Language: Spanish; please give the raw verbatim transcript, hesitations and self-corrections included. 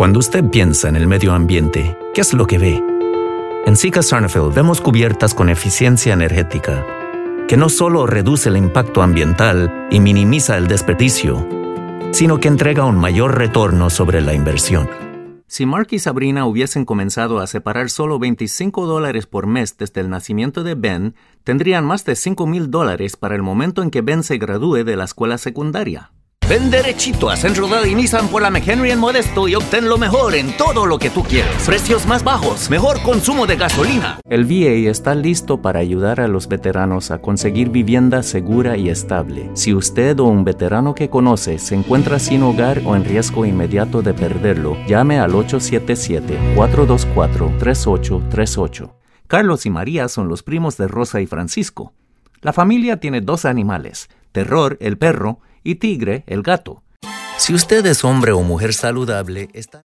Cuando usted piensa en el medio ambiente, ¿qué es lo que ve? En Sika Sarnafil vemos cubiertas con eficiencia energética, que no solo reduce el impacto ambiental y minimiza el desperdicio, sino que entrega un mayor retorno sobre la inversión. Si Mark y Sabrina hubiesen comenzado a separar solo veinticinco dólares por mes desde el nacimiento de Ben, tendrían más de cinco mil dólares para el momento en que Ben se gradúe de la escuela secundaria. Ven derechito a Centro Daly Nissan por la McHenry en Modesto y obtén lo mejor en todo lo que tú quieres. Precios más bajos, mejor consumo de gasolina. El V A está listo para ayudar a los veteranos a conseguir vivienda segura y estable. Si usted o un veterano que conoce se encuentra sin hogar o en riesgo inmediato de perderlo, llame al ocho siete siete, cuatro dos cuatro, tres ocho tres ocho. Carlos y María son los primos de Rosa y Francisco. La familia tiene dos animales, Terror, el perro, y Tigre, el gato. Si usted es hombre o mujer saludable, está...